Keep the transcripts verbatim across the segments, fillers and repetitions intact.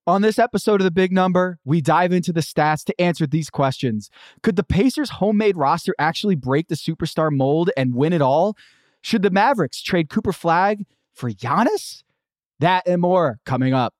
On this episode of The Big Number, we dive into the stats to answer these questions. Could the Pacers' homemade roster actually break the superstar mold and win it all? Should the Mavericks trade Cooper Flagg for Giannis? That and more coming up.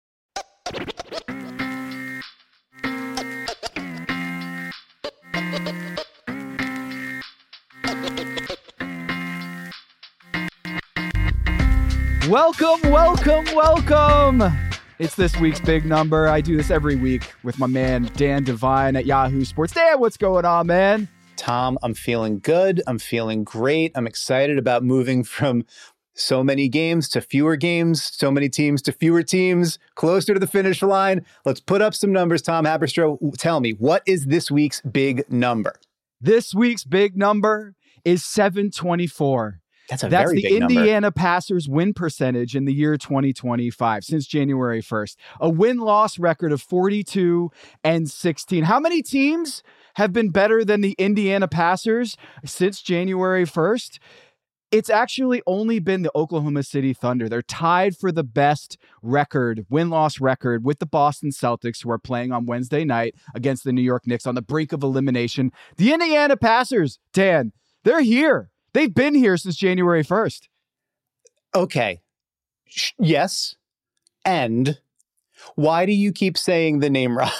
Welcome, welcome, welcome. It's this week's Big Number. I do this every week with my man, Dan Devine at Yahoo Sports. Dan, what's going on, man? Tom, I'm feeling good. I'm feeling great. I'm excited about moving from so many games to fewer games, so many teams to fewer teams, closer to the finish line. Let's put up some numbers. Tom Haberstroh, tell me, what is this week's big number? This week's big number is seven twenty-four. That's a That's very the big number. Indiana Pacers win percentage in the year twenty twenty-five since January first. A win-loss record of forty-two and sixteen. How many teams have been better than the Indiana Pacers since January first? It's actually only been the Oklahoma City Thunder. They're tied for the best record, win-loss record, with the Boston Celtics, who are playing on Wednesday night against the New York Knicks on the brink of elimination. The Indiana Pacers, Dan, they're here. They've been here since January first. Okay. Sh- yes. And why do you keep saying the name wrong?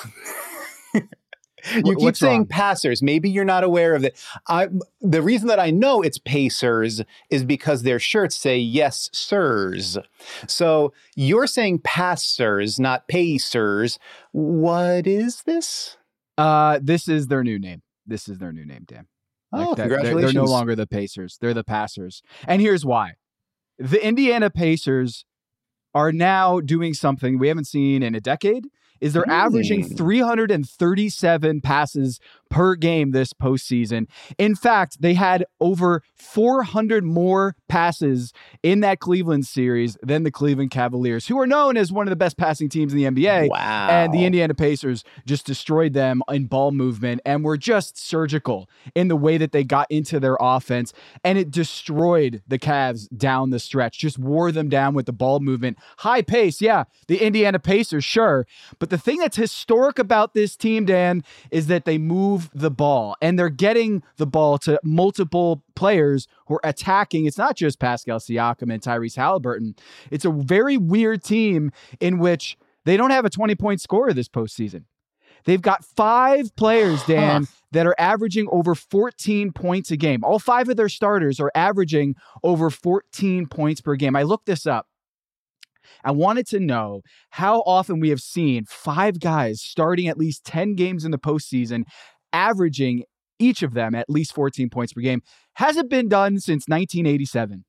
You Wh- keep what's saying wrong? Pacers. Maybe you're not aware of it. I, the reason that I know it's Pacers is because their shirts say yes, sirs. So you're saying Pacers, not Pacers. What is this? Uh, this is their new name. This is their new name, Dan. Like Oh, that- they're- congratulations. They're no longer the Pacers. They're the Passers. And here's why. The Indiana Pacers are now doing something we haven't seen in a decade. Is they're Hmm. averaging three hundred thirty-seven passes per game this postseason. In fact, they had over four hundred more passes in that Cleveland series than the Cleveland Cavaliers, who are known as one of the best passing teams in the N B A. Wow. And the Indiana Pacers just destroyed them in ball movement and were just surgical in the way that they got into their offense. And it destroyed the Cavs down the stretch, just wore them down with the ball movement. High pace, yeah, the Indiana Pacers, sure. But the thing that's historic about this team, Dan, is that they move the ball and they're getting the ball to multiple players who are attacking. It's not just Pascal Siakam and Tyrese Halliburton. It's a very weird team in which they don't have a twenty-point scorer this postseason. They've got five players, Dan, that are averaging over fourteen points a game. All five of their starters are averaging over fourteen points per game. I looked this up. I wanted to know how often we have seen five guys starting at least ten games in the postseason, averaging each of them at least fourteen points per game. Hasn't been done since nineteen eighty-seven.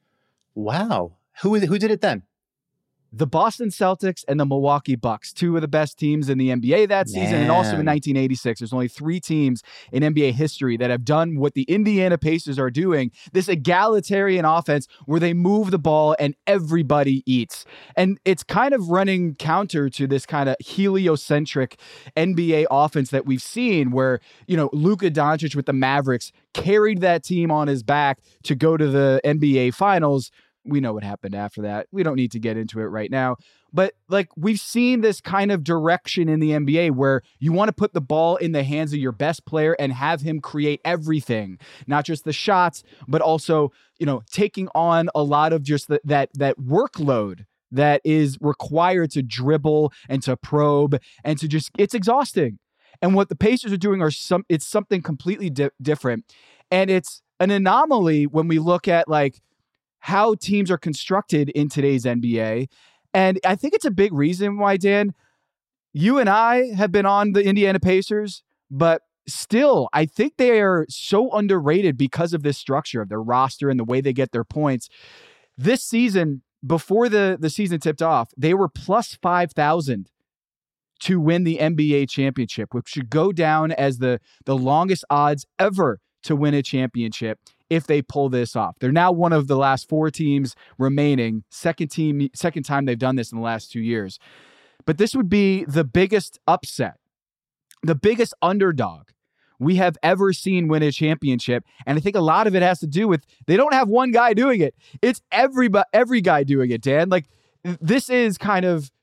Wow. Who, who did it then? The Boston Celtics and the Milwaukee Bucks, two of the best teams in the N B A that season, and also in Man. nineteen eighty-six. There's only three teams in N B A history that have done what the Indiana Pacers are doing, this egalitarian offense where they move the ball and everybody eats. And it's kind of running counter to this kind of heliocentric N B A offense that we've seen where, you know, Luka Doncic with the Mavericks carried that team on his back to go to the N B A Finals. We know what happened after that. We don't need to get into it right now. But like we've seen this kind of direction in the N B A where you want to put the ball in the hands of your best player and have him create everything, not just the shots, but also, you know, taking on a lot of just the, that that workload that is required to dribble and to probe and to just, it's exhausting. And what the Pacers are doing are some, it's something completely di- different. And it's an anomaly when we look at like how teams are constructed in today's N B A. And I think it's a big reason why, Dan, you and I have been on the Indiana Pacers, but still, I think they are so underrated because of this structure of their roster and the way they get their points. This season, before the, the season tipped off, they were plus five thousand to win the N B A championship, which should go down as the, the longest odds ever to win a championship if they pull this off. They're now one of the last four teams remaining, second team, second time they've done this in the last two years. But this would be the biggest upset, the biggest underdog we have ever seen win a championship. And I think a lot of it has to do with they don't have one guy doing it. It's every, every guy doing it, Dan. Like, this is kind of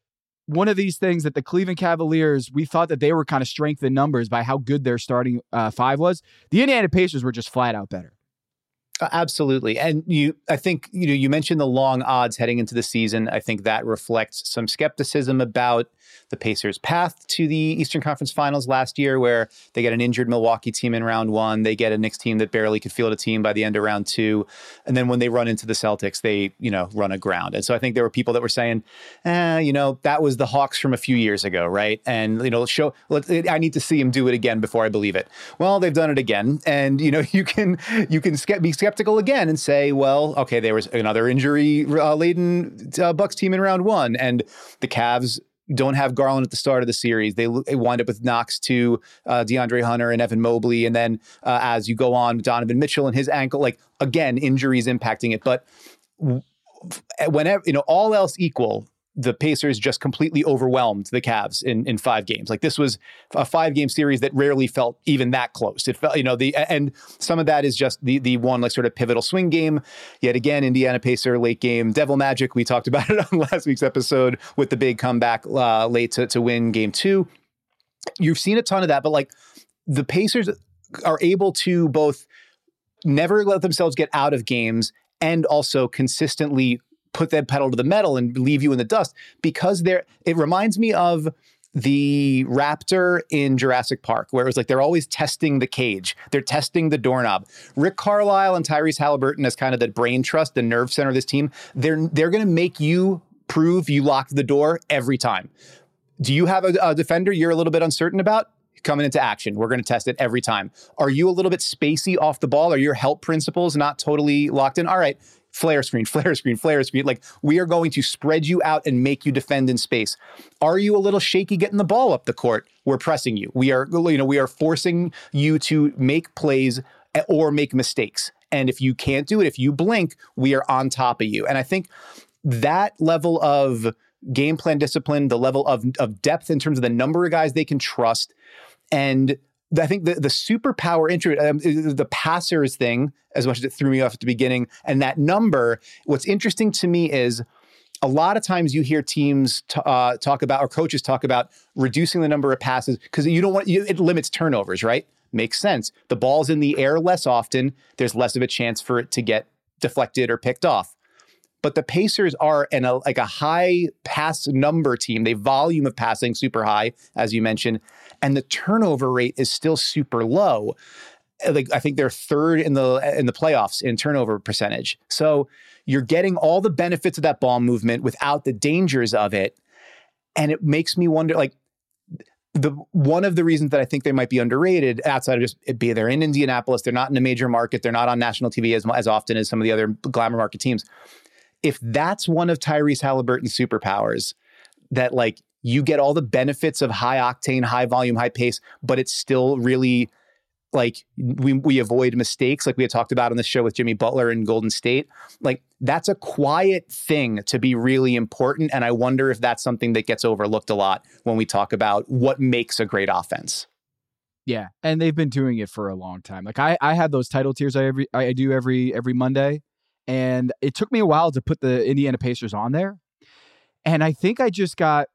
one of these things that the Cleveland Cavaliers, we thought that they were kind of strength in numbers by how good their starting uh, five was. The Indiana Pacers were just flat out better. Uh, absolutely. And you, I think, you know, you mentioned the long odds heading into the season. I think that reflects some skepticism about the Pacers' path to the Eastern Conference Finals last year, where they get an injured Milwaukee team in round one. They get a Knicks team that barely could field a team by the end of round two. And then when they run into the Celtics, they, you know, run aground. And so I think there were people that were saying, eh, you know, that was the Hawks from a few years ago, right? And, you know, show, let, I need to see him do it again before I believe it. Well, they've done it again. And, you know, you can, you can ske- be skeptical again and say, well, okay, there was another injury uh, laden uh, Bucks team in round one. And the Cavs don't have Garland at the start of the series. They, they wind up with Knox to uh, DeAndre Hunter and Evan Mobley. And then uh, as you go on, Donovan Mitchell and his ankle, like, again, injuries impacting it. But whenever, you know, all else equal, the Pacers just completely overwhelmed the Cavs in, in five games. Like, this was a five game series that rarely felt even that close. It felt, you know, the, and some of that is just the, the one like sort of pivotal swing game. Yet again, Indiana Pacer late game, devil magic. We talked about it on last week's episode with the big comeback uh, late to, to win game two. You've seen a ton of that, but like the Pacers are able to both never let themselves get out of games and also consistently put that pedal to the metal and leave you in the dust, because they're, it reminds me of the raptor in Jurassic Park, where it was like, they're always testing the cage. They're testing the doorknob. Rick Carlisle and Tyrese Halliburton as kind of the brain trust, the nerve center of this team. They're, they're going to make you prove you locked the door every time. Do you have a, a defender you're a little bit uncertain about? Coming into action, we're going to test it every time. Are you a little bit spacey off the ball? Are your help principles not totally locked in? All right. Flare screen, flare screen, flare screen. Like, we are going to spread you out and make you defend in space. Are you a little shaky getting the ball up the court? We're pressing you. We are, you know, we are forcing you to make plays or make mistakes. And if you can't do it, if you blink, we are on top of you. And I think that level of game plan discipline, the level of, of depth in terms of the number of guys they can trust, and I think the, the superpower intro, um, the passers thing, as much as it threw me off at the beginning, and that number, what's interesting to me is a lot of times you hear teams t- uh, talk about, or coaches talk about reducing the number of passes because you don't want, you, it limits turnovers, right? Makes sense. The ball's in the air less often. There's less of a chance for it to get deflected or picked off. But the Pacers are in a, like a high pass number team. They volume of passing super high, as you mentioned, and the turnover rate is still super low. Like, I think they're third in the in the playoffs in turnover percentage. So you're getting all the benefits of that ball movement without the dangers of it, and it makes me wonder. Like, the one of the reasons that I think they might be underrated, outside of just it be they're in Indianapolis, they're not in a major market, they're not on national T V as as often as some of the other glamour market teams. If that's one of Tyrese Halliburton's superpowers, that like you get all the benefits of high octane, high volume, high pace, but it's still really like we we avoid mistakes, like we had talked about on the show with Jimmy Butler in Golden State. Like, that's a quiet thing to be really important. And I wonder if that's something that gets overlooked a lot when we talk about what makes a great offense. Yeah. And they've been doing it for a long time. Like I, I have those title tiers I every I do every every Monday. And it took me a while to put the Indiana Pacers on there. And I think I just got,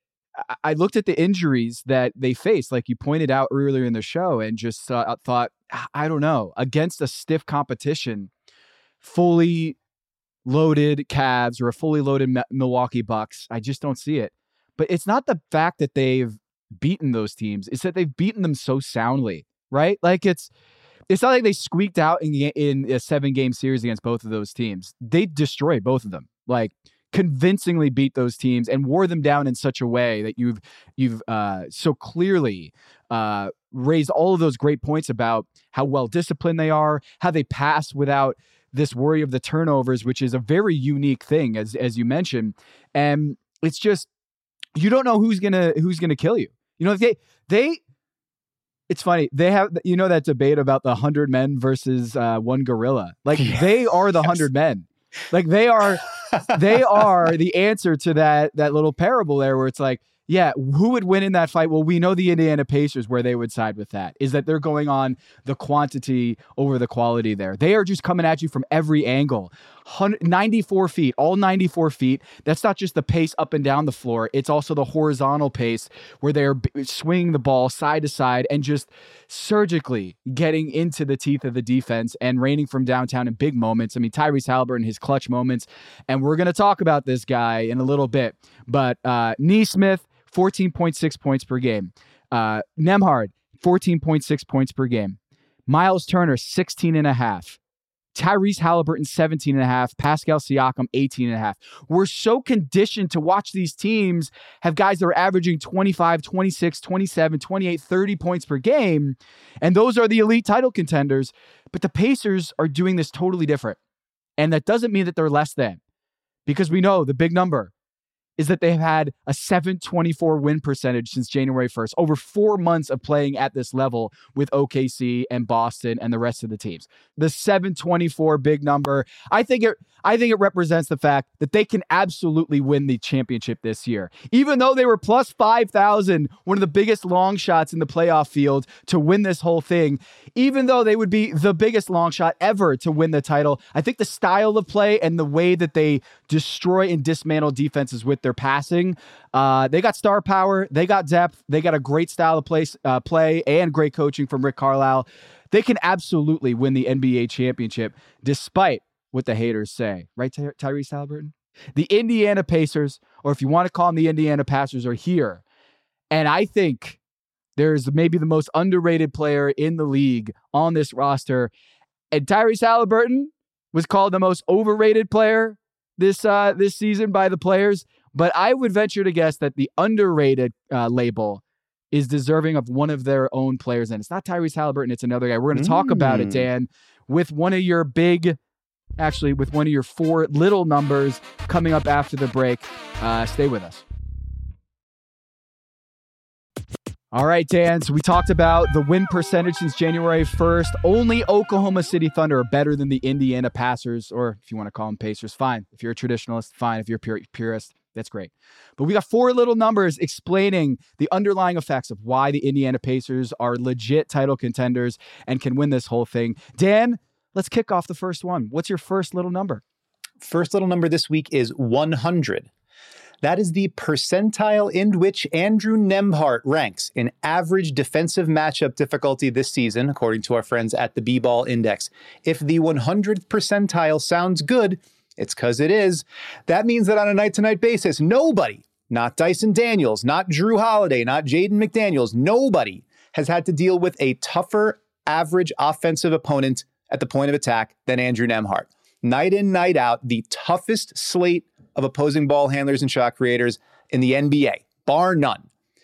I looked at the injuries that they faced, like you pointed out earlier in the show, and just uh, thought, I don't know, against a stiff competition, fully loaded Cavs or a fully loaded Milwaukee Bucks, I just don't see it. But it's not the fact that they've beaten those teams, it's that they've beaten them so soundly, right? Like it's, It's not like they squeaked out in, in a seven-game series against both of those teams. They destroyed both of them, like convincingly beat those teams and wore them down in such a way that you've you've uh, so clearly uh, raised all of those great points about how well disciplined they are, how they pass without this worry of the turnovers, which is a very unique thing, as as you mentioned. And it's just, you don't know who's gonna who's gonna kill you. You know, they they. It's funny. They have, you know, that debate about the hundred men versus uh, one gorilla. Like yes. They are the hundred yes. men. Like they are, they are the answer to that, that little parable there where it's like, Yeah, who would win in that fight? Well, we know the Indiana Pacers, where they would side with that, is that they're going on the quantity over the quality there. They are just coming at you from every angle. ninety-four feet, all ninety-four feet. That's not just the pace up and down the floor. It's also the horizontal pace where they're swinging the ball side to side and just surgically getting into the teeth of the defense and raining from downtown in big moments. I mean, Tyrese Haliburton, his clutch moments. And we're going to talk about this guy in a little bit. But uh, Nesmith, fourteen point six points per game. Uh, Nembhard, fourteen point six points per game. Miles Turner, sixteen and a half. Tyrese Haliburton, seventeen and a half. Pascal Siakam, eighteen and a half. We're so conditioned to watch these teams have guys that are averaging twenty-five, twenty-six, twenty-seven, twenty-eight, thirty points per game. And those are the elite title contenders. But the Pacers are doing this totally different. And that doesn't mean that they're less than. Because we know the big number is that they've had a seven twenty-four win percentage since January first, over four months of playing at this level with O K C and Boston and the rest of the teams. The seven twenty-four big number, I think it I think it represents the fact that they can absolutely win the championship this year. Even though they were plus five thousand, one of the biggest long shots in the playoff field to win this whole thing, even though they would be the biggest long shot ever to win the title, I think the style of play and the way that they destroy and dismantle defenses with their passing, uh, they got star power, they got depth, they got a great style of play, uh, play and great coaching from Rick Carlisle. They can absolutely win the N B A championship despite what the haters say. Right, Ty- Tyrese Haliburton? The Indiana Pacers, or if you want to call them the Indiana Pacers, are here. And I think there's maybe the most underrated player in the league on this roster. And Tyrese Haliburton was called the most overrated player this uh, this season by the players. But I would venture to guess that the underrated uh, label is deserving of one of their own players. And it's not Tyrese Haliburton, it's another guy. We're going to talk mm. about it, Dan, with one of your big, actually with one of your four little numbers coming up after the break. Uh, stay with us. All right, Dan, so we talked about the win percentage since January first. Only Oklahoma City Thunder are better than the Indiana Pacers, or if you want to call them Pacers, fine. If you're a traditionalist, fine. If you're a pure, purist, that's great. But we got four little numbers explaining the underlying effects of why the Indiana Pacers are legit title contenders and can win this whole thing. Dan, let's kick off the first one. What's your first little number? First little number this week is one hundred. That is the percentile in which Andrew Nembhard ranks in average defensive matchup difficulty this season, according to our friends at the B-Ball Index. If the one hundredth percentile sounds good, it's because it is. That means that on a night-to-night basis, nobody, not Dyson Daniels, not Drew Holiday, not Jaden McDaniels, nobody has had to deal with a tougher average offensive opponent at the point of attack than Andrew Nembhard. Night in, night out, the toughest slate of opposing ball handlers and shot creators in the N B A, bar none.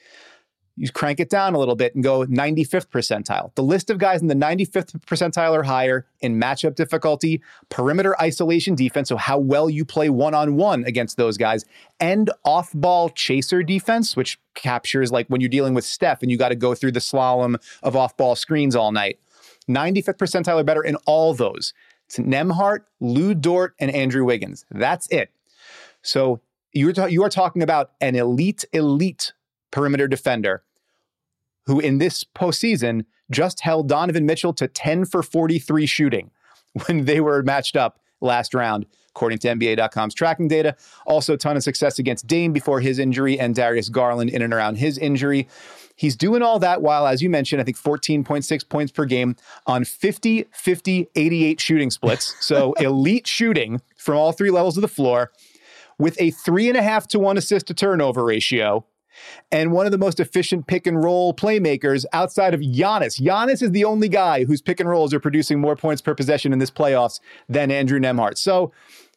You crank it down a little bit and go ninety-fifth percentile. The list of guys in the ninety-fifth percentile or higher in matchup difficulty, perimeter isolation defense, so how well you play one-on-one against those guys, and off-ball chaser defense, which captures like when you're dealing with Steph and you got to go through the slalom of off-ball screens all night. ninety-fifth percentile or better in all those. It's Nembhard, Lou Dort, and Andrew Wiggins. That's it. So you're ta- you are talking about an elite, elite perimeter defender who in this postseason just held Donovan Mitchell to ten for forty-three shooting when they were matched up last round, according to N B A dot com's tracking data. Also a ton of success against Dame before his injury and Darius Garland in and around his injury. He's doing all that while, as you mentioned, I think fourteen point six points per game on fifty, fifty, eighty-eight shooting splits. So elite shooting from all three levels of the floor, with a three and a half to one assist to turnover ratio, and one of the most efficient pick and roll playmakers outside of Giannis. Giannis is the only guy whose pick and rolls are producing more points per possession in this playoffs than Andrew Nembhard. So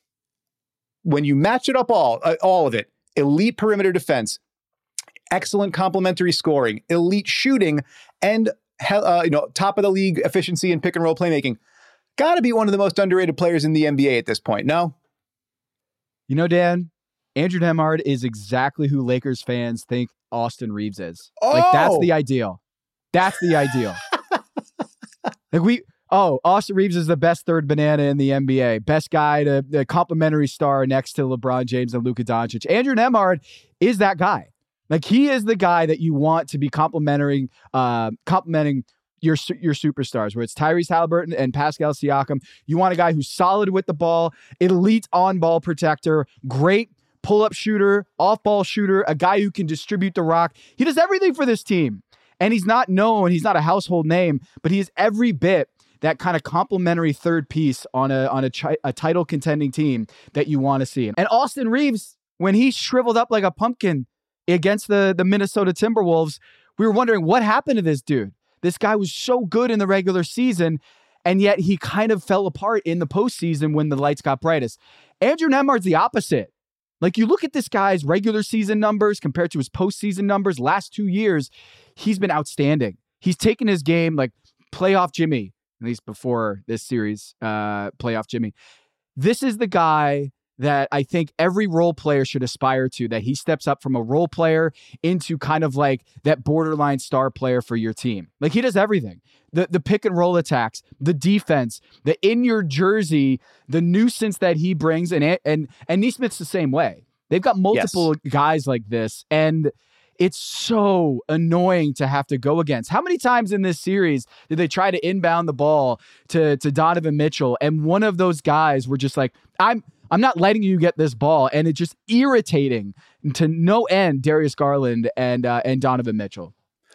when you match it up all, uh, all of it, elite perimeter defense, excellent complementary scoring, elite shooting, and uh, you know, top of the league efficiency in pick and roll playmaking, got to be one of the most underrated players in the N B A at this point. No? You know, Dan, Andrew Nembhard is exactly who Lakers fans think Austin Reeves is. Oh! Like, that's the ideal. That's the ideal. Like we, oh, Austin Reeves is the best third banana in the N B A. Best guy, to the complimentary star next to LeBron James and Luka Doncic. Andrew Nembhard is that guy. Like he is the guy that you want to be complimenting, uh, complimenting your your superstars, where it's Tyrese Haliburton and Pascal Siakam. You want a guy who's solid with the ball, elite on-ball protector, great pull-up shooter, off-ball shooter, a guy who can distribute the rock. He does everything for this team. And he's not known, he's not a household name, but he is every bit that kind of complimentary third piece on a on a, chi- a title contending team that you want to see. And Austin Reeves, when he shriveled up like a pumpkin against the, the Minnesota Timberwolves, we were wondering what happened to this dude. This guy was so good in the regular season, and yet he kind of fell apart in the postseason when the lights got brightest. Andrew Nembhard's the opposite. Like, you look at this guy's regular season numbers compared to his postseason numbers last two years, he's been outstanding. He's taken his game like playoff Jimmy, at least before this series, uh, playoff Jimmy. This is the guy that I think every role player should aspire to, that he steps up from a role player into kind of like that borderline star player for your team. Like, he does everything. The the pick and roll attacks, the defense, the in your jersey, the nuisance that he brings, and and and Nesmith's the same way. They've got multiple yes. guys like this, and it's so annoying to have to go against. How many times in this series did they try to inbound the ball to to Donovan Mitchell, and one of those guys were just like, I'm I'm not letting you get this ball, and it's just irritating to no end. Darius Garland and uh, and Donovan Mitchell.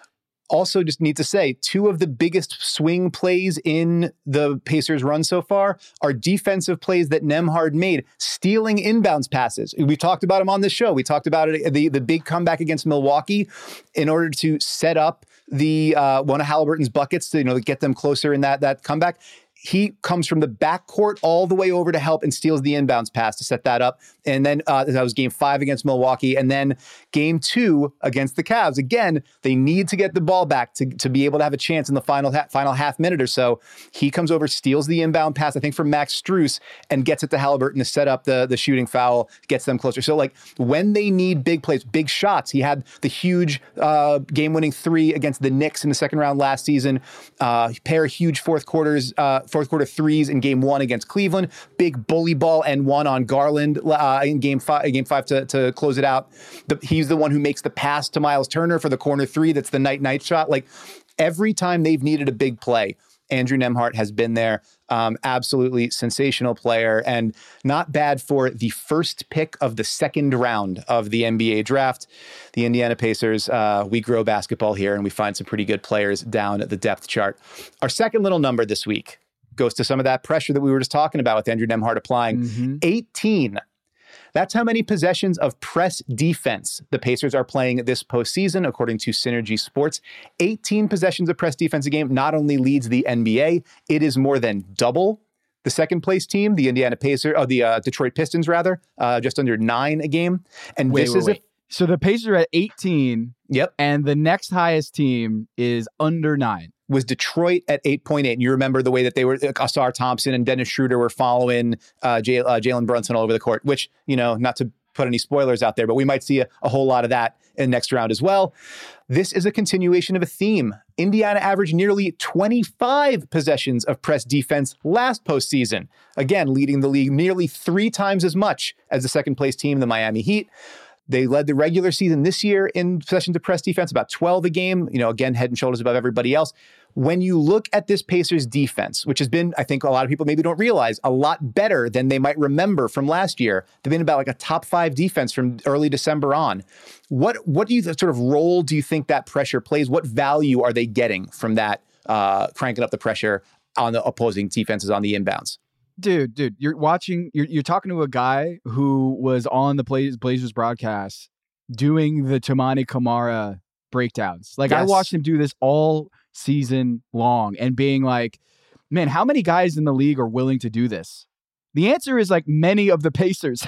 Also, just need to say, two of the biggest swing plays in the Pacers' run so far are defensive plays that Nembhard made, stealing inbounds passes. We talked about him on this show. We talked about it, the, the big comeback against Milwaukee in order to set up the uh, one of Haliburton's buckets to, you know, get them closer in that, that comeback. He comes from the backcourt all the way over to help and steals the inbounds pass to set that up. And then uh, that was game five against Milwaukee. And then game two against the Cavs. Again, they need to get the ball back to, to be able to have a chance in the final ha- final half minute or so. He comes over, steals the inbound pass, I think from Max Strus, and gets it to Haliburton to set up the, the shooting foul, gets them closer. So like when they need big plays, big shots, he had the huge uh, game-winning three against the Knicks in the second round last season. Uh, pair of huge fourth quarters, uh, fourth quarter threes in game one against Cleveland, big bully ball and one on Garland uh, in game five, game five to, to close it out. The, he's the one who makes the pass to Miles Turner for the corner three. That's the night night shot. Like every time they've needed a big play, Andrew Nembhard has been there. Um, absolutely sensational player, and not bad for the first pick of the second round of the N B A draft. The Indiana Pacers, uh, we grow basketball here, and we find some pretty good players down at the depth chart. Our second little number this week goes to some of that pressure that we were just talking about with Andrew Nembhard applying. Mm-hmm. eighteen. That's how many possessions of press defense the Pacers are playing this postseason, according to Synergy Sports. eighteen possessions of press defense a game not only leads the N B A, it is more than double the second place team, the Indiana Pacers, or the uh, Detroit Pistons, rather, uh, just under nine a game. And wait, this wait, is wait. a So the Pacers are at eighteen. Yep. And the next highest team is under nine. Was Detroit at eight point eight. And you remember the way that they were, Ausar Thompson and Dennis Schroeder were following uh, J- uh, Jalen Brunson all over the court, which, you know, not to put any spoilers out there, but we might see a, a whole lot of that in the next round as well. This is a continuation of a theme. Indiana averaged nearly twenty-five possessions of press defense last postseason. Again, leading the league nearly three times as much as the second place team, the Miami Heat. They led the regular season this year in possessions of press defense, about twelve a game, you know, again, head and shoulders above everybody else. When you look at this Pacers defense, which has been, I think a lot of people maybe don't realize, a lot better than they might remember from last year. They've been about like a top five defense from early December on. What what do you sort of role do you think that pressure plays? What value are they getting from that, uh, cranking up the pressure on the opposing defenses on the inbounds? Dude, dude, you're watching, you're you're talking to a guy who was on the Blazers broadcast doing the Toumani Camara breakdowns. Like, yes. I watched him do this all season long and being like, man, how many guys in the league are willing to do this? The answer is like many of the Pacers.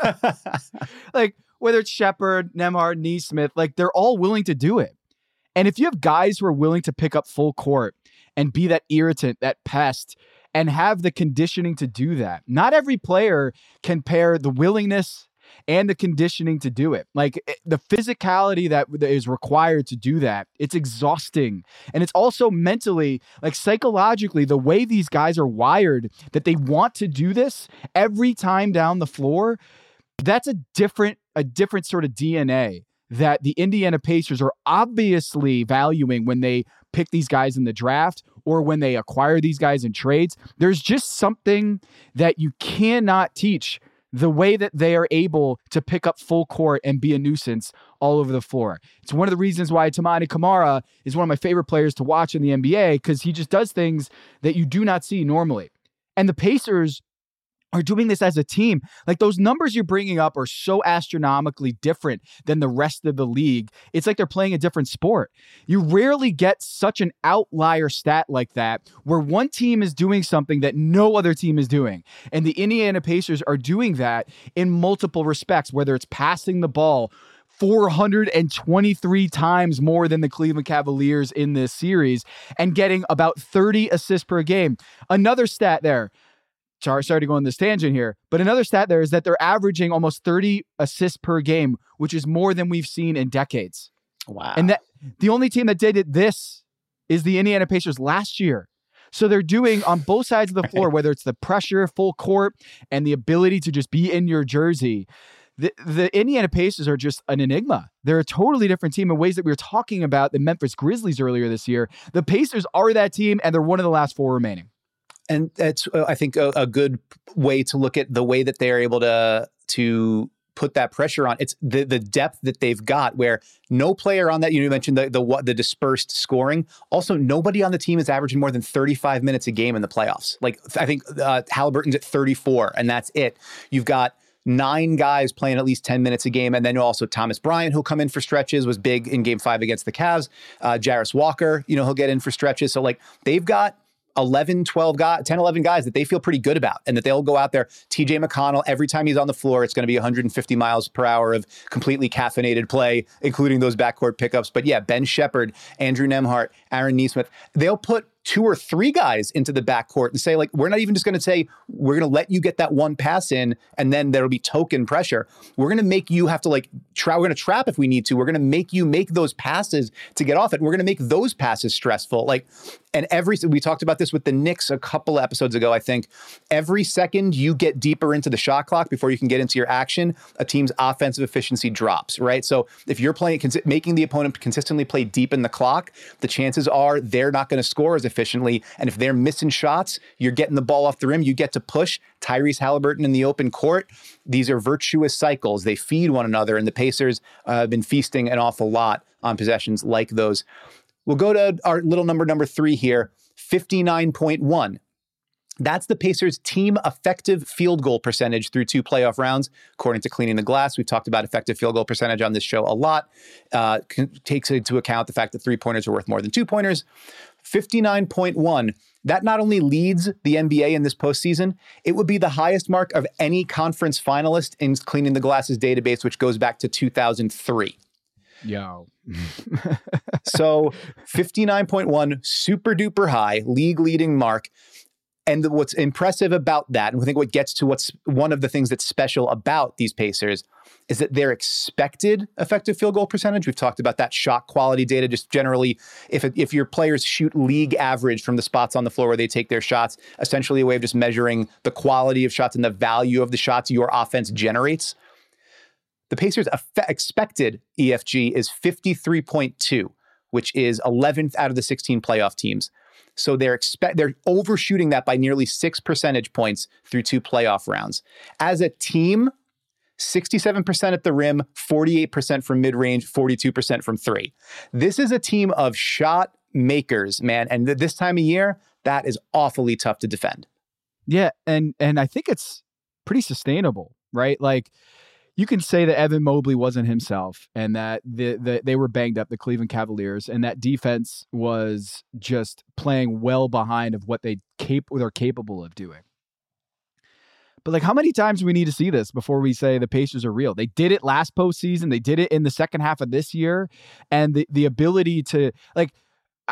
Like, whether it's Shepherd, Nembhard, Nesmith, like they're all willing to do it. And if you have guys who are willing to pick up full court and be that irritant, that pest, and have the conditioning to do that. Not every player can pair the willingness and the conditioning to do it. Like the physicality that is required to do that, it's exhausting. And it's also mentally, like psychologically, the way these guys are wired, that they want to do this every time down the floor, that's a different, a different sort of D N A that the Indiana Pacers are obviously valuing when they pick these guys in the draft or when they acquire these guys in trades. There's just something that you cannot teach the way that they are able to pick up full court and be a nuisance all over the floor. It's one of the reasons why Toumani Camara is one of my favorite players to watch in the N B A, because he just does things that you do not see normally. And the Pacers are doing this as a team. Like, those numbers you're bringing up are so astronomically different than the rest of the league. It's like they're playing a different sport. You rarely get such an outlier stat like that, where one team is doing something that no other team is doing. And the Indiana Pacers are doing that in multiple respects, whether it's passing the ball four hundred twenty-three times more than the Cleveland Cavaliers in this series and getting about thirty assists per game. Another stat there. Sorry, sorry to go on this tangent here, but another stat there is that they're averaging almost thirty assists per game, which is more than we've seen in decades. Wow. And that the only team that did it this is the Indiana Pacers last year. So they're doing on both sides of the floor, whether it's the pressure, full court, and the ability to just be in your jersey. The, the Indiana Pacers are just an enigma. They're a totally different team in ways that we were talking about the Memphis Grizzlies earlier this year. The Pacers are that team, and they're one of the last four remaining. And that's, uh, I think, a, a good way to look at the way that they're able to to put that pressure on. It's the the depth that they've got, where no player on that, you mentioned the the the dispersed scoring. Also, nobody on the team is averaging more than thirty-five minutes a game in the playoffs. Like, I think uh, Halliburton's at thirty-four, and that's it. You've got nine guys playing at least ten minutes a game. And then also Thomas Bryant, who'll come in for stretches, was big in game five against the Cavs. Uh, Jarris Walker, you know, he'll get in for stretches. So, like, they've got eleven, twelve guys, ten, eleven guys that they feel pretty good about, and that they'll go out there. T J McConnell, every time he's on the floor, it's going to be one hundred fifty miles per hour of completely caffeinated play, including those backcourt pickups. But yeah, Ben Shepherd, Andrew Nembhard, Aaron Nesmith, they'll put two or three guys into the backcourt and say, like, we're not even just going to say, we're going to let you get that one pass in, and then there'll be token pressure. We're going to make you have to, like, try, we're going to trap if we need to. We're going to make you make those passes to get off it. We're going to make those passes stressful. Like, and every, we talked about this with the Knicks a couple of episodes ago, I think. Every second you get deeper into the shot clock before you can get into your action, a team's offensive efficiency drops, right? So if you're playing, making the opponent consistently play deep in the clock, the chances are they're not going to score as efficiently. And if they're missing shots, you're getting the ball off the rim, you get to push Tyrese Halliburton in the open court. These are virtuous cycles. They feed one another, and the Pacers uh, have been feasting an awful lot on possessions like those. We'll go to our little number number three here, fifty-nine point one. That's the Pacers' team effective field goal percentage through two playoff rounds, according to Cleaning the Glass. We've talked about effective field goal percentage on this show a lot. Uh, takes into account the fact that three-pointers are worth more than two-pointers. fifty-nine point one. That not only leads the N B A in this postseason, it would be the highest mark of any conference finalist in Cleaning the Glass's database, which goes back to two thousand three. Yo. So fifty-nine point one, super duper high, league leading mark. And what's impressive about that, and I think what gets to what's one of the things that's special about these Pacers, is that their expected effective field goal percentage, we've talked about that shot quality data, just generally, if if your players shoot league average from the spots on the floor where they take their shots, essentially a way of just measuring the quality of shots and the value of the shots your offense generates. The Pacers' eff- expected E F G is fifty-three point two, which is eleventh out of the sixteen playoff teams. So they're expect they're overshooting that by nearly six percentage points through two playoff rounds. As a team, sixty-seven percent at the rim, forty-eight percent from mid-range, forty-two percent from three. This is a team of shot makers, man. And th- this time of year, that is awfully tough to defend. Yeah, and and I think it's pretty sustainable, right? Like, you can say that Evan Mobley wasn't himself, and that the, the they were banged up, the Cleveland Cavaliers, and that defense was just playing well behind of what they cap- they're capable of doing. But, like, how many times do we need to see this before we say the Pacers are real? They did it last postseason. They did it in the second half of this year. And the, the ability to, like,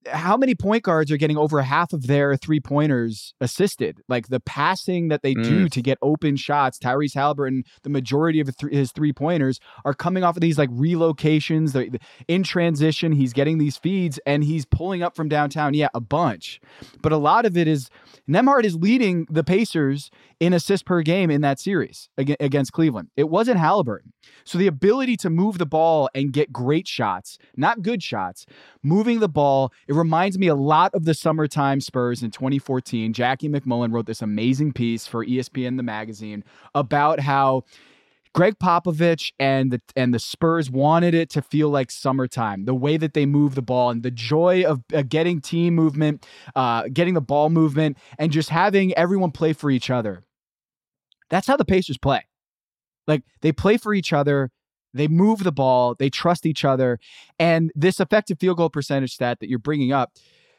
how many point guards are getting over half of their three-pointers assisted? Like the passing that they mm. do to get open shots, Tyrese Haliburton, the majority of his three-pointers are coming off of these like relocations. In transition, he's getting these feeds and he's pulling up from downtown. Yeah, a bunch. But a lot of it is Nembhard is leading the Pacers in assists per game in that series against Cleveland. It wasn't Haliburton. So the ability to move the ball and get great shots, not good shots, moving the ball, it reminds me a lot of the summertime Spurs in twenty fourteen. Jackie McMullen wrote this amazing piece for E S P N, the magazine, about how Greg Popovich and the and the Spurs wanted it to feel like summertime, the way that they move the ball and the joy of uh, getting team movement, uh, getting the ball movement, and just having everyone play for each other. That's how the Pacers play. Like, they play for each other. They move the ball. They trust each other. And this effective field goal percentage stat that you're bringing up,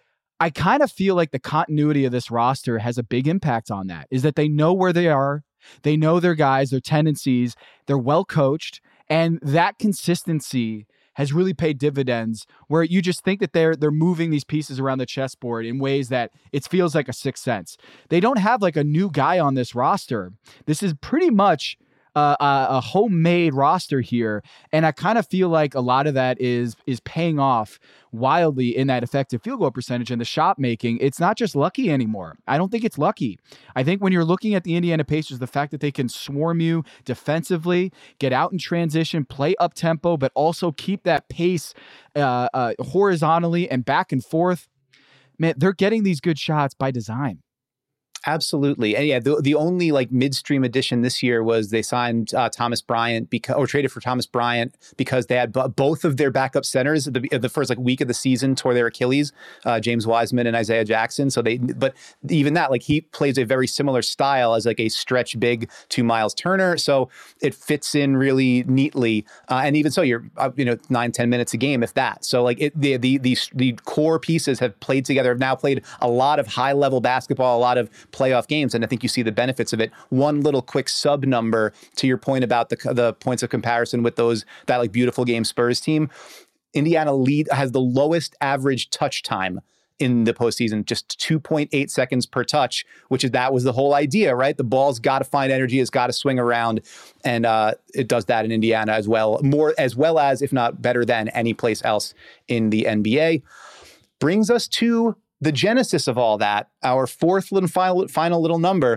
I kind of feel like the continuity of this roster has a big impact on that, is that they know where they are. They know their guys, their tendencies. They're well coached. And that consistency has really paid dividends, where you just think that they're they're moving these pieces around the chessboard in ways that it feels like a sixth sense. They don't have like a new guy on this roster. This is pretty much Uh, a, a homemade roster here. And I kind of feel like a lot of that is is paying off wildly in that effective field goal percentage and the shot making. It's not just lucky anymore. I don't think it's lucky. I think when you're looking at the Indiana Pacers, the fact that they can swarm you defensively, get out in transition, play up tempo, but also keep that pace uh, uh, horizontally and back and forth, man, they're getting these good shots by design. Absolutely. And yeah, the, the only like midstream addition this year was they signed uh, Thomas Bryant because, or traded for Thomas Bryant because they had b- both of their backup centers the, the first like week of the season tore their Achilles, uh, James Wiseman and Isaiah Jackson. So they, but even that, like he plays a very similar style as like a stretch big to Miles Turner. So it fits in really neatly. Uh, and even so, you're, uh, you know, nine, ten minutes a game, if that. So like it, the, the, the, the core pieces have played together, have now played a lot of high level basketball, a lot of playoff games, and I think you see the benefits of it. One little quick sub number to your point about the the points of comparison with those that like beautiful game Spurs team. Indiana lead has the lowest average touch time in the postseason, just two point eight seconds per touch, which is that was the whole idea, right? The ball's got to find energy, it's got to swing around, and uh, it does that in Indiana as well, more as well as, if not better than, any place else in the N B A. Brings us to the genesis of all that, our fourth little final, final little number,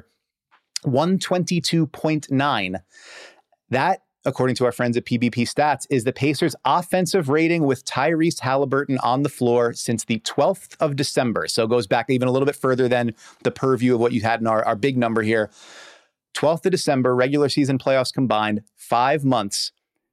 one twenty-two point nine. That, according to our friends at P B P Stats, is the Pacers' offensive rating with Tyrese Haliburton on the floor since the twelfth of December. So it goes back even a little bit further than the purview of what you had in our, our big number here. twelfth of December, regular season playoffs combined, five months,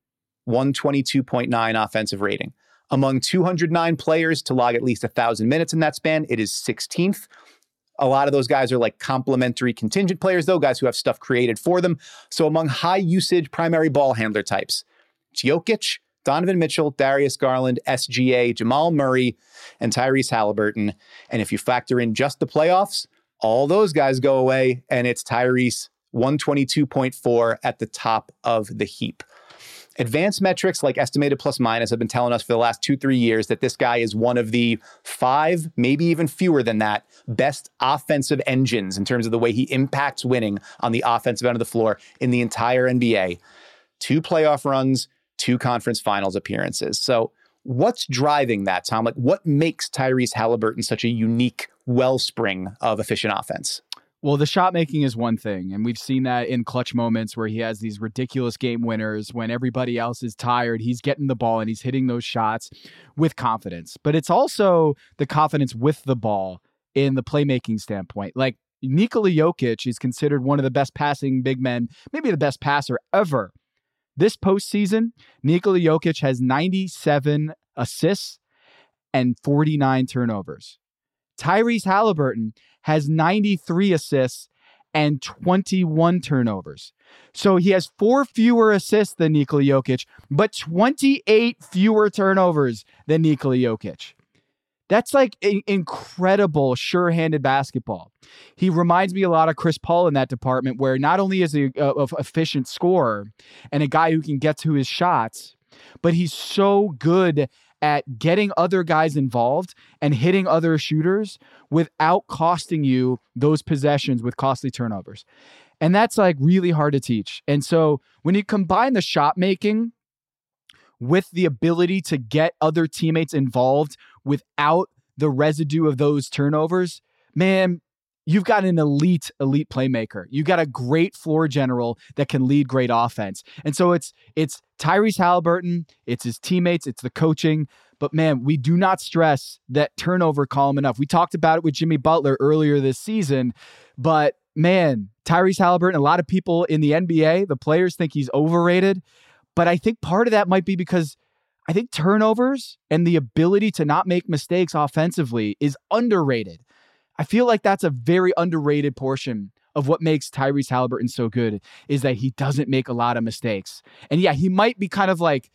one twenty-two point nine offensive rating. Among two hundred nine players to log at least one thousand minutes in that span, it is sixteenth. A lot of those guys are like complementary contingent players, though, guys who have stuff created for them. So among high-usage primary ball handler types, it's Jokic, Donovan Mitchell, Darius Garland, S G A, Jamal Murray, and Tyrese Haliburton. And if you factor in just the playoffs, all those guys go away, and it's Tyrese, one twenty-two point four at the top of the heap. Advanced metrics like estimated plus minus have been telling us for the last two, three years that this guy is one of the five, maybe even fewer than that, best offensive engines in terms of the way he impacts winning on the offensive end of the floor in the entire N B A. Two playoff runs, two conference finals appearances. So what's driving that, Tom? Like, what makes Tyrese Haliburton such a unique wellspring of efficient offense? Well, the shot making is one thing, and we've seen that in clutch moments where he has these ridiculous game winners when everybody else is tired. He's getting the ball and he's hitting those shots with confidence. But it's also the confidence with the ball in the playmaking standpoint. Like, Nikola Jokic is considered one of the best passing big men, maybe the best passer ever. This postseason, Nikola Jokic has ninety-seven assists and forty-nine turnovers. Tyrese Haliburton has ninety-three assists and twenty-one turnovers. So he has four fewer assists than Nikola Jokic, but twenty-eight fewer turnovers than Nikola Jokic. That's like a- incredible, sure-handed basketball. He reminds me a lot of Chris Paul in that department, where not only is he a, a efficient scorer and a guy who can get to his shots, but he's so good at getting other guys involved and hitting other shooters without costing you those possessions with costly turnovers. And that's like really hard to teach. And so when you combine the shot making with the ability to get other teammates involved without the residue of those turnovers, man, you've got an elite, elite playmaker. You got a great floor general that can lead great offense. And so it's it's Tyrese Haliburton, it's his teammates, it's the coaching. But man, we do not stress that turnover column enough. We talked about it with Jimmy Butler earlier this season, but man, Tyrese Haliburton, a lot of people in the N B A, the players think he's overrated. But I think part of that might be because I think turnovers and the ability to not make mistakes offensively is underrated. I feel like that's a very underrated portion of what makes Tyrese Haliburton so good, is that he doesn't make a lot of mistakes. And yeah, he might be kind of like,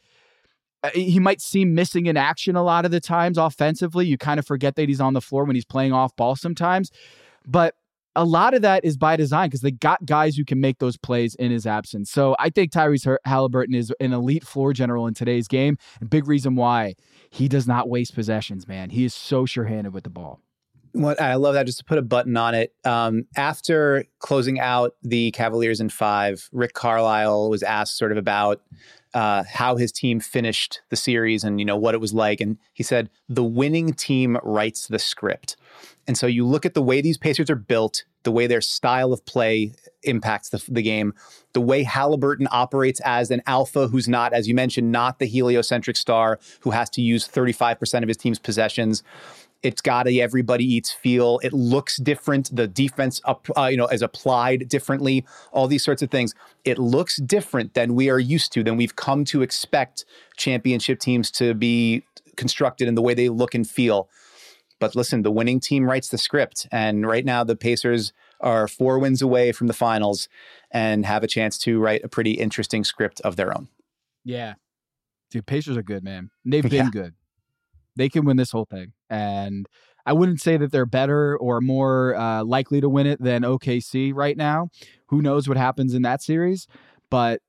he might seem missing in action a lot of the times offensively. You kind of forget that he's on the floor when he's playing off ball sometimes. But a lot of that is by design because they got guys who can make those plays in his absence. So I think Tyrese Haliburton is an elite floor general in today's game. A big reason why he does not waste possessions, man. He is so sure-handed with the ball. What I love that, just to put a button on it. Um, after closing out the Cavaliers in five, Rick Carlisle was asked sort of about uh, how his team finished the series and, you know, what it was like. And he said, the winning team writes the script. And so you look at the way these Pacers are built, the way their style of play impacts the, the game, the way Haliburton operates as an alpha who's not, as you mentioned, not the heliocentric star who has to use thirty-five percent of his team's possessions. It's got a everybody eats feel. It looks different. The defense, up, uh, you know, is applied differently. All these sorts of things. It looks different than we are used to, than we've come to expect championship teams to be constructed in the way they look and feel. But listen, the winning team writes the script. And right now the Pacers are four wins away from the finals and have a chance to write a pretty interesting script of their own. Yeah. Dude, Pacers are good, man. They've been Yeah. good. They can win this whole thing. And I wouldn't say that they're better or more uh, likely to win it than O K C right now. Who knows what happens in that series? But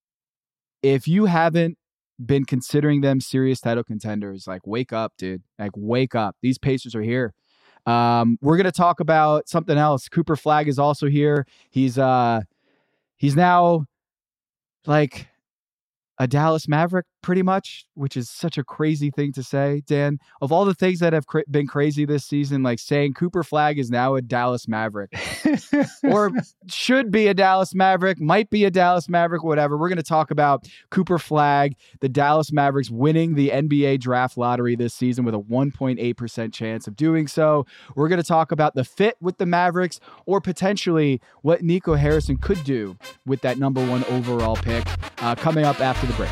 if you haven't been considering them serious title contenders, like, wake up, dude. Like, wake up. These Pacers are here. Um, we're going to talk about something else. Cooper Flagg is also here. He's uh, he's now like a Dallas Maverick, pretty much, which is such a crazy thing to say, Dan. Of all the things that have cra- been crazy this season, like saying Cooper Flagg is now a Dallas Maverick or should be a Dallas Maverick, might be a Dallas Maverick, whatever. We're going to talk about Cooper Flagg, the Dallas Mavericks winning the N B A draft lottery this season with a one point eight percent chance of doing so. We're going to talk about the fit with the Mavericks or potentially what Nico Harrison could do with that number one overall pick uh, coming up after the break.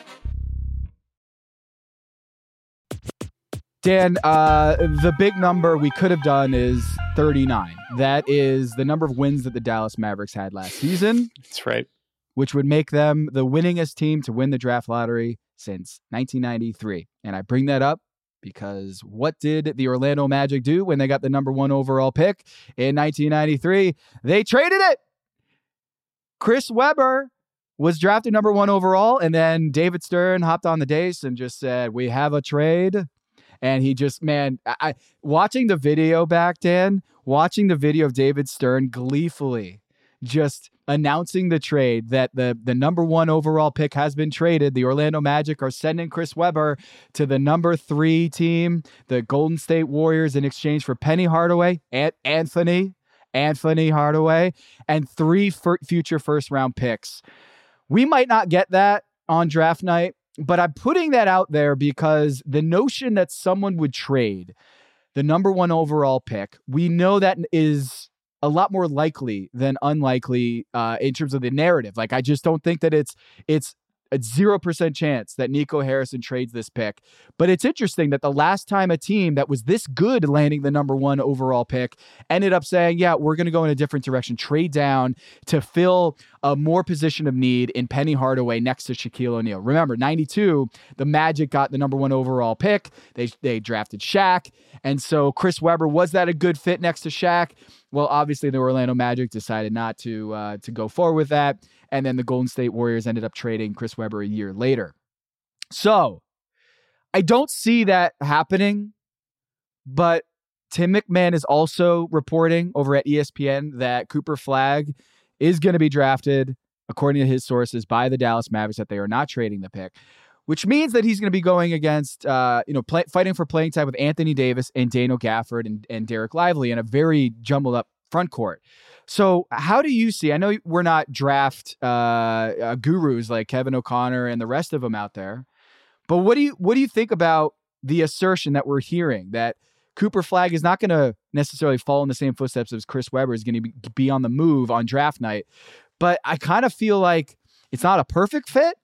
Dan, uh, the big number we could have done is thirty-nine. That is the number of wins that the Dallas Mavericks had last season. That's right. Which would make them the winningest team to win the draft lottery since nineteen ninety-three. And I bring that up because what did the Orlando Magic do when they got the number one overall pick in nineteen ninety-three? They traded it. Chris Webber was drafted number one overall, and then David Stern hopped on the dais and just said, we have a trade. And he just, man, I, watching the video back, Dan, watching the video of David Stern gleefully just announcing the trade that the, the number one overall pick has been traded. The Orlando Magic are sending Chris Webber to the number three team, the Golden State Warriors, in exchange for Penny Hardaway, and Anthony, Anthony Hardaway, and three f- future first round picks. We might not get that on draft night, but I'm putting that out there because the notion that someone would trade the number one overall pick, we know that is a lot more likely than unlikely uh, in terms of the narrative. Like, I just don't think that it's it's a zero percent chance that Nico Harrison trades this pick. But it's interesting that the last time a team that was this good landing the number one overall pick ended up saying, yeah, we're going to go in a different direction, trade down to fill a more position of need in Penny Hardaway next to Shaquille O'Neal. Remember, ninety-two, the Magic got the number one overall pick. They, they drafted Shaq. And so Chris Webber, was that a good fit next to Shaq? Well, obviously the Orlando Magic decided not to uh, to go forward with that. And then the Golden State Warriors ended up trading Chris Webber a year later. So I don't see that happening, but Tim McMahon is also reporting over at E S P N that Cooper Flagg is going to be drafted, according to his sources, by the Dallas Mavericks, that they are not trading the pick, which means that he's going to be going against, uh, you know, play, fighting for playing time with Anthony Davis and Daniel Gafford and, and Derek Lively in a very jumbled up front court. So how do you see, I know we're not draft uh, uh, gurus like Kevin O'Connor and the rest of them out there, but what do you, what do you think about the assertion that we're hearing that Cooper Flagg is not going to necessarily follow in the same footsteps as Chris Webber, is going to be, be on the move on draft night? But I kind of feel like it's not a perfect fit,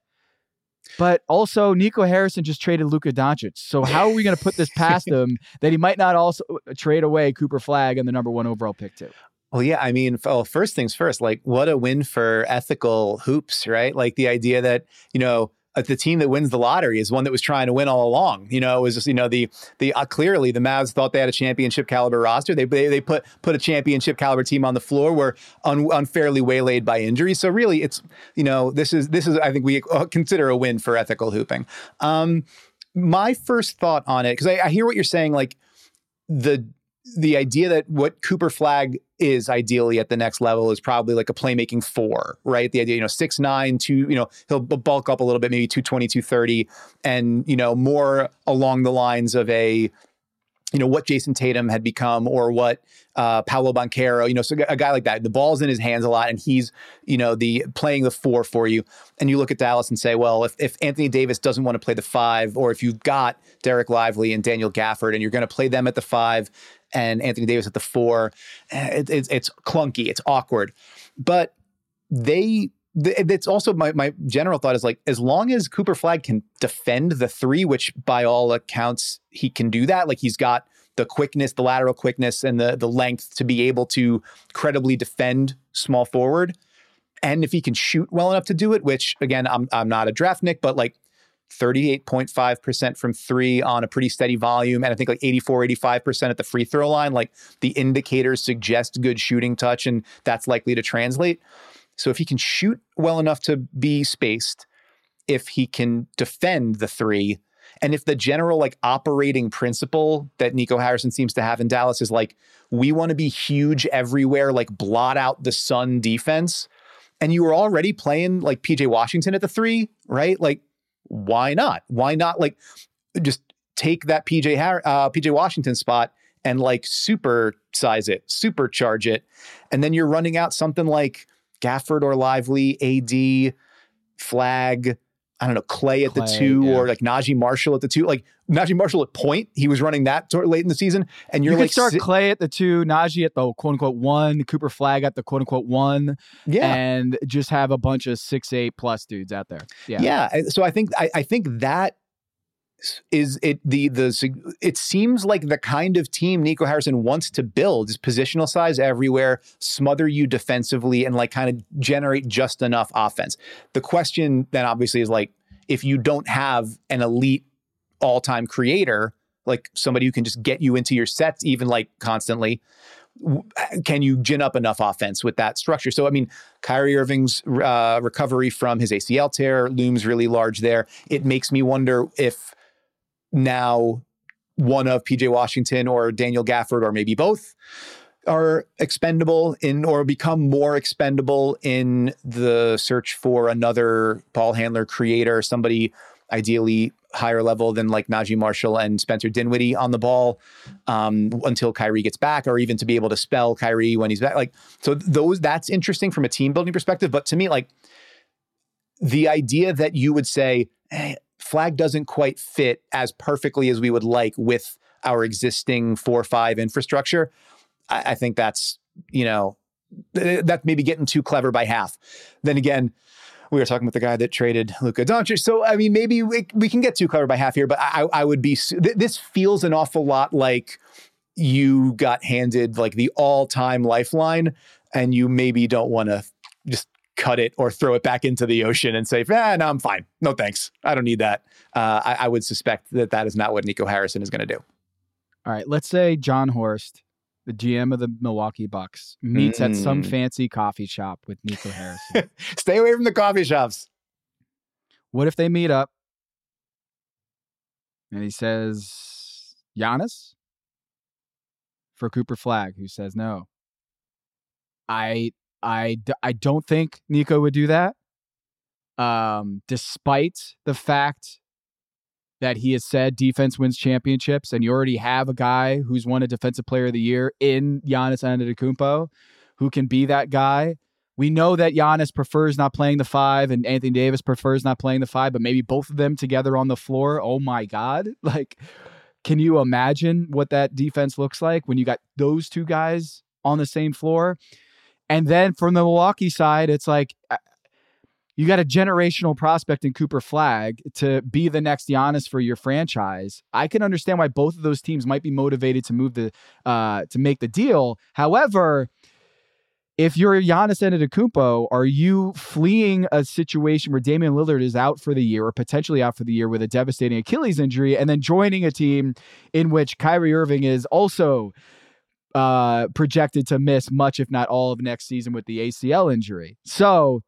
but also Nico Harrison just traded Luka Doncic. So how are we going to put this past him that he might not also trade away Cooper Flagg and the number one overall pick too? Well, yeah, I mean, well, first things first, like what a win for ethical hoops, right? Like the idea that, you know, the team that wins the lottery is one that was trying to win all along. You know, it was just, you know, the, the, uh, clearly the Mavs thought they had a championship caliber roster. They, they, they put, put a championship caliber team on the floor, were un, unfairly waylaid by injury. So really it's, you know, this is, this is, I think we consider a win for ethical hooping. Um, my first thought on it, cause I, I hear what you're saying, like the, the idea that what Cooper Flagg is ideally at the next level is probably like a playmaking four, right? The idea, you know, six, nine, two, you know, he'll bulk up a little bit, maybe two twenty, two thirty, and, you know, more along the lines of a, you know, what Jason Tatum had become or what uh, Paolo Banchero, you know, so a guy like that, the ball's in his hands a lot and he's, you know, the playing the four for you. And you look at Dallas and say, well, if, if Anthony Davis doesn't want to play the five, or if you've got Derek Lively and Daniel Gafford and you're going to play them at the five and Anthony Davis at the four, it, it's, it's clunky, it's awkward. But they, it's also my, my general thought is like, as long as Cooper Flagg can defend the three, which by all accounts, he can do that. Like he's got the quickness, the lateral quickness and the, the length to be able to credibly defend small forward. And if he can shoot well enough to do it, which again, I'm, I'm not a draft Nick, but like thirty-eight point five percent from three on a pretty steady volume. And I think like eighty-four, eighty-five percent at the free throw line, like the indicators suggest good shooting touch and that's likely to translate. So if he can shoot well enough to be spaced, if he can defend the three, and if the general like operating principle that Nico Harrison seems to have in Dallas is like, we want to be huge everywhere, like blot out the Sun defense. And you were already playing like P J Washington at the three, right? Like, why not? Why not like just take that P J Har- uh, P J Washington spot and like super size it, supercharge it. And then you're running out something like Gafford or Lively, A D, Flagg, I don't know, Clay at Clay, the two, yeah. Or like Najee Marshall at the two. Like Najee Marshall at point, he was running that sort of late in the season. And you're you like, could start si- Clay at the two, Najee at the quote unquote one, Cooper Flagg at the quote unquote one, yeah, and just have a bunch of six eight plus dudes out there. Yeah, yeah. So I think I, I think that is it. The the it seems like the kind of team Nico Harrison wants to build is positional size everywhere, smother you defensively, and like kind of generate just enough offense. The question then obviously is like, if you don't have an elite all-time creator, like somebody who can just get you into your sets even like constantly, can you gin up enough offense with that structure? So, I mean, Kyrie Irving's uh, recovery from his A C L tear looms really large there. It makes me wonder if now one of P J Washington or Daniel Gafford, or maybe both, are expendable in or become more expendable in the search for another ball handler creator, somebody ideally higher level than like Najee Marshall and Spencer Dinwiddie on the ball um, until Kyrie gets back, or even to be able to spell Kyrie when he's back. Like, so those, that's interesting from a team building perspective. But to me, like the idea that you would say, hey, Flagg doesn't quite fit as perfectly as we would like with our existing four five infrastructure. I, I think that's, you know, that maybe getting too clever by half. Then again, we were talking with the guy that traded Luka Doncic. So, I mean, maybe we, we can get too clever by half here, but I, I would be, th- this feels an awful lot like you got handed like the all-time lifeline and you maybe don't want to just cut it or throw it back into the ocean and say, ah, no, I'm fine. No, thanks. I don't need that. Uh, I, I would suspect that that is not what Nico Harrison is going to do. All right. Let's say John Horst, the G M of the Milwaukee Bucks, meets mm. at some fancy coffee shop with Nico Harrison. Stay away from the coffee shops. What if they meet up And he says, Giannis? For Cooper Flagg, who says no. I, I, I don't think Nico would do that. Um, despite the fact that he has said defense wins championships, and you already have a guy who's won a Defensive Player of the Year in Giannis Antetokounmpo, who can be that guy. We know that Giannis prefers not playing the five and Anthony Davis prefers not playing the five, but maybe both of them together on the floor. Oh my God. Like, can you imagine what that defense looks like when you got those two guys on the same floor? And then from the Milwaukee side, it's like, you got a generational prospect in Cooper Flagg to be the next Giannis for your franchise. I can understand why both of those teams might be motivated to move the, uh, to make the deal. However, if you're Giannis Antetokounmpo, are you fleeing a situation where Damian Lillard is out for the year or potentially out for the year with a devastating Achilles injury, and then joining a team in which Kyrie Irving is also uh, projected to miss much, if not all, of next season with the A C L injury? So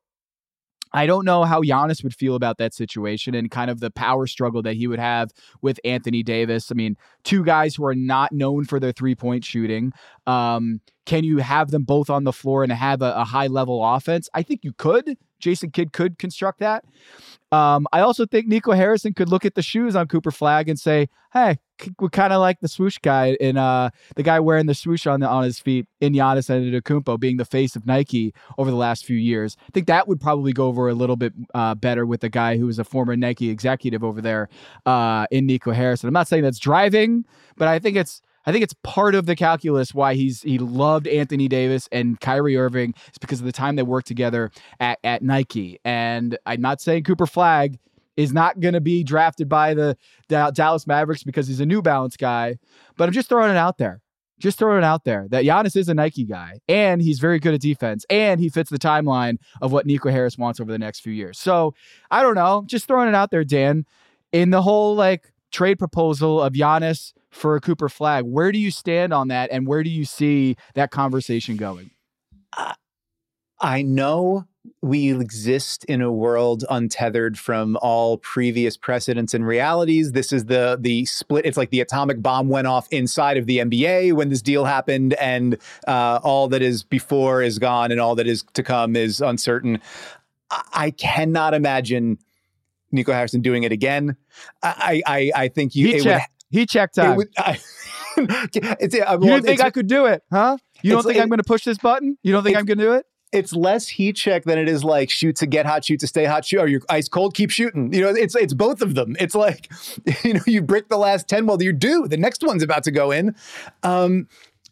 I don't know how Giannis would feel about that situation and kind of the power struggle that he would have with Anthony Davis. I mean, two guys who are not known for their three-point shooting. Um, can you have them both on the floor and have a, a high-level offense? I think you could. Jason Kidd could construct that. Um, I also think Nico Harrison could look at the shoes on Cooper Flagg and say, hey, we kind of like the swoosh guy in uh, the guy wearing the swoosh on the, on his feet in Giannis Antetokounmpo being the face of Nike over the last few years. I think that would probably go over a little bit uh, better with the guy who was a former Nike executive over there uh, in Nico Harrison. I'm not saying that's driving, but I think it's I think it's part of the calculus why he's he loved Anthony Davis and Kyrie Irving is because of the time they worked together at, at Nike. And I'm not saying Cooper Flagg is not going to be drafted by the Dallas Mavericks because he's a New Balance guy, but I'm just throwing it out there. Just throwing it out there that Giannis is a Nike guy and he's very good at defense and he fits the timeline of what Nico Harris wants over the next few years. So I don't know, just throwing it out there, Dan, in the whole like trade proposal of Giannis for a Cooper Flagg. Where do you stand on that? And where do you see that conversation going? Uh, I know we exist in a world untethered from all previous precedents and realities. This is the the split. It's like the atomic bomb went off inside of the N B A when this deal happened, and uh, all that is before is gone and all that is to come is uncertain. I, I cannot imagine Nico Harrison doing it again. I I, I think you. He it checked. Would, he checked time. Would, I, it's, uh, well, you don't think I could do it, huh? You don't think it, I'm going to push this button? You don't think I'm going to do it? It's less heat check than it is like shoot to get hot, shoot to stay hot, shoot, or you're ice cold, keep shooting. You know, it's it's both of them. It's like, you know, you break the last ten, well, you're due. The next one's about to go in. Um,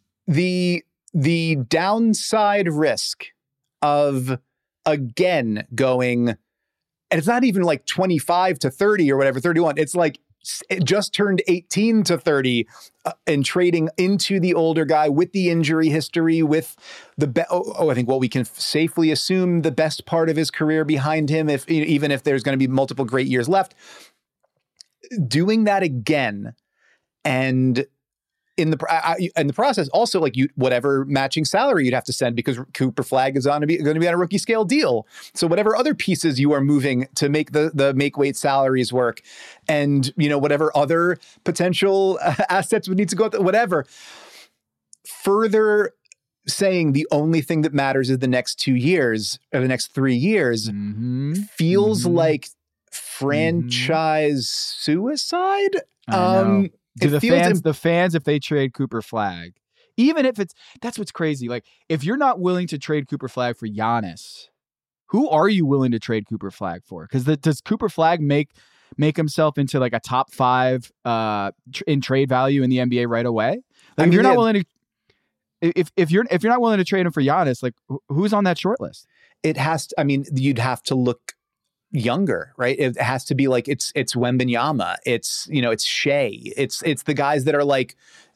the the downside risk of again going, and it's not even like twenty-five to thirty or whatever, thirty-one. It's like it just turned eighteen to thirty uh, and trading into the older guy with the injury history, with the be- oh, oh, I think what we can f- safely assume the best part of his career behind him, if even if there's going to be multiple great years left. Doing that again, and in the I, in the process, also like you whatever matching salary you'd have to send because Cooper Flagg is on to be going to be on a rookie scale deal. So whatever other pieces you are moving to make the the make weight salaries work, and you know whatever other potential assets would need to go up, whatever. Further saying the only thing that matters is the next two years or the next three years mm-hmm. feels mm-hmm. like franchise mm-hmm. suicide. I know. Um, Do it the feels fans, imp- the fans, if they trade Cooper Flagg, even if it's, that's what's crazy. Like, if you're not willing to trade Cooper Flagg for Giannis, who are you willing to trade Cooper Flagg for? Because does Cooper Flagg make make himself into like a top five uh, tr- in trade value in the N B A right away? Like, I if mean, you're not yeah. willing to, if if you're if you're not willing to trade him for Giannis, like who's on that short list? It has to. I mean, you'd have to look younger, right? It has to be like it's it's Wembanyama, it's you know it's Shea, it's it's the guys that are like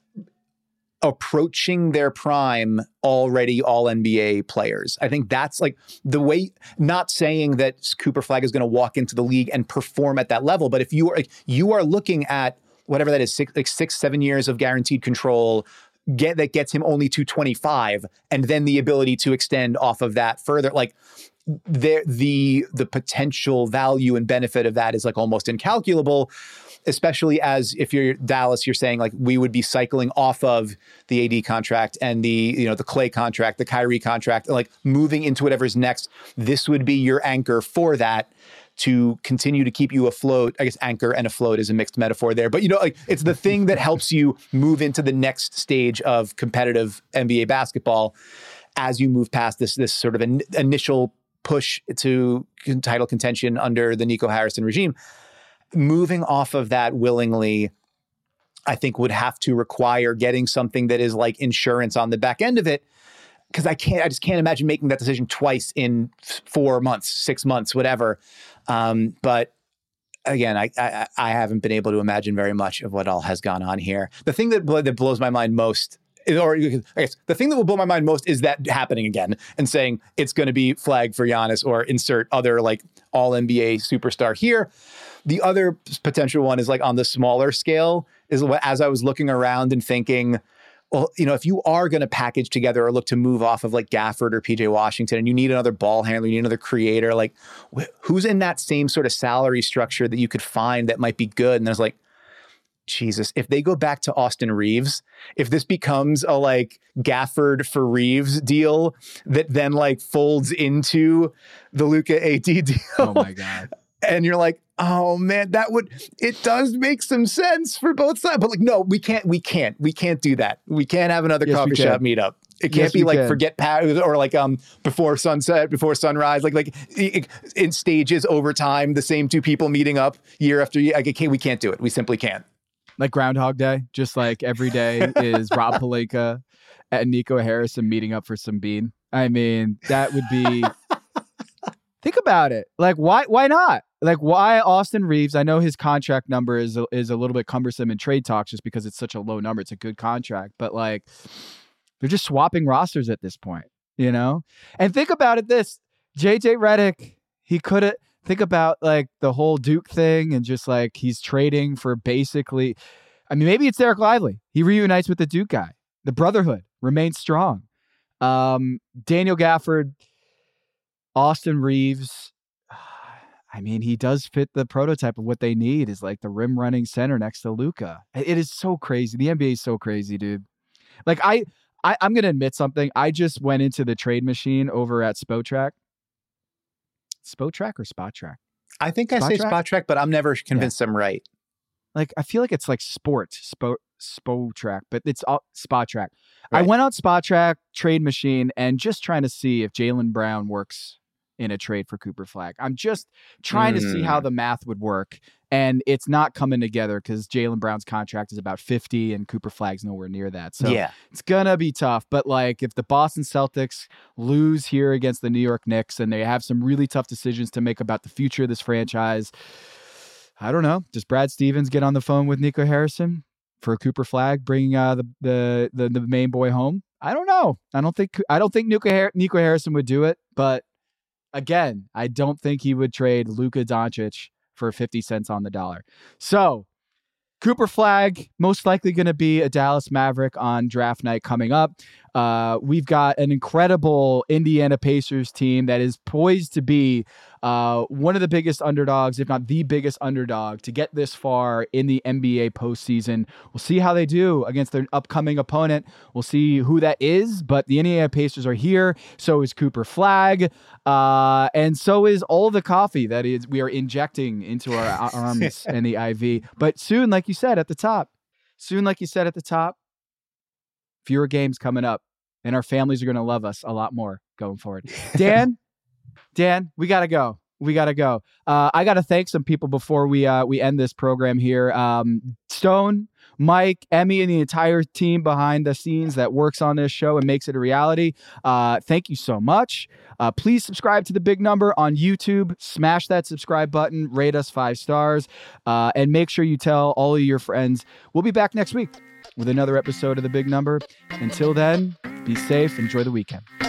approaching their prime already, all N B A players. I think that's like the way. Not saying that Cooper Flagg is going to walk into the league and perform at that level, but if you are like, you are looking at whatever that is, six like six seven years of guaranteed control. Get that gets him only to twenty-five, and then the ability to extend off of that further, like. There, the the potential value and benefit of that is like almost incalculable. especially as if you're Dallas, you're saying like we would be cycling off of the A D contract and the, you know, the Clay contract, the Kyrie contract, like moving into whatever's next. This would be your anchor for that to continue to keep you afloat. I guess anchor and afloat is a mixed metaphor there, but you know, like it's the thing that helps you move into the next stage of competitive N B A basketball as you move past this, this sort of an initial push to title contention under the Nico Harrison regime. Moving off of that willingly, I think would have to require getting something that is like insurance on the back end of it. Cause I can't, I just can't imagine making that decision twice in four months, six months, whatever. Um, but again, I, I, I haven't been able to imagine very much of what all has gone on here. The thing that, that blows my mind most, or I guess the thing that will blow my mind most is that happening again and saying it's going to be flagged for Giannis or insert other like all N B A superstar here. The other potential one is like on the smaller scale is what, as I was looking around and thinking, well, you know, if you are going to package together or look to move off of like Gafford or P J Washington and you need another ball handler, you need another creator, like wh- who's in that same sort of salary structure that you could find that might be good? And there's like, Jesus, if they go back to Austin Reeves, if this becomes a like Gafford for Reeves deal that then like folds into the Luka A D deal. Oh my God. And you're like, oh man, that would, it does make some sense for both sides. But like, no, we can't, we can't, we can't do that. We can't have another yes, coffee shop meetup. It can't yes, be like can. forget Pat or like um before sunset, before sunrise, like like in stages over time, the same two people meeting up year after year. Like, can't, we can't do it. We simply can't. Like Groundhog Day, just like every day is Rob Pelinka and Nico Harrison meeting up for some bean. I mean, that would be. Think about it. Like, why? Why not? Like, why Austin Reeves? I know his contract number is a, is a little bit cumbersome in trade talks just because it's such a low number. It's a good contract, but like, they're just swapping rosters at this point, you know. And think about it: this J J Redick, he could have. Think about like the whole Duke thing and just like he's trading for basically. I mean, maybe it's Derek Lively. He reunites with the Duke guy. The brotherhood remains strong. Um, Daniel Gafford. Austin Reeves, I mean, he does fit the prototype of what they need is like the rim running center next to Luka. It is so crazy. The N B A is so crazy, dude. Like I, I I'm going to admit something. I just went into the trade machine over at Spotrac. Spotrac or Spotrac? I think I say Spotrac, but I'm never convinced yeah. I'm right. Like, I feel like it's like sport, Spo, Spotrac, but it's all Spotrac. Right. I went on Spotrac trade machine and just trying to see if Jaylen Brown works in a trade for Cooper Flagg. I'm just trying mm. to see how the math would work. And it's not coming together because Jaylen Brown's contract is about fifty and Cooper Flagg's nowhere near that. So yeah. it's going to be tough. But like if the Boston Celtics lose here against the New York Knicks and they have some really tough decisions to make about the future of this franchise, I don't know. Does Brad Stevens get on the phone with Nico Harrison for Cooper Flagg, bringing uh, the, the the the main boy home? I don't know. I don't think I don't think Nico, Har- Nico Harrison would do it. But again, I don't think he would trade Luka Doncic for fifty cents on the dollar. So Cooper Flagg, most likely going to be a Dallas Maverick on draft night coming up. Uh, we've got an incredible Indiana Pacers team that is poised to be uh, one of the biggest underdogs, if not the biggest underdog, to get this far in the N B A postseason. We'll see how they do against their upcoming opponent. We'll see who that is, but the Indiana Pacers are here. So is Cooper Flagg, uh, and so is all the coffee that is we are injecting into our arms and the I V. But soon, like you said at the top, soon, like you said at the top, fewer games coming up, and our families are going to love us a lot more going forward. Dan, Dan, we got to go. We got to go. Uh, I got to thank some people before we uh, we end this program here. Um, Stone, Mike, Emmy, and the entire team behind the scenes that works on this show and makes it a reality. Uh, thank you so much. Uh, please subscribe to The Big Number on YouTube. Smash that subscribe button. Rate us five stars. Uh, and make sure you tell all of your friends. We'll be back next week with another episode of The Big Number. Until then, be safe. Enjoy the weekend.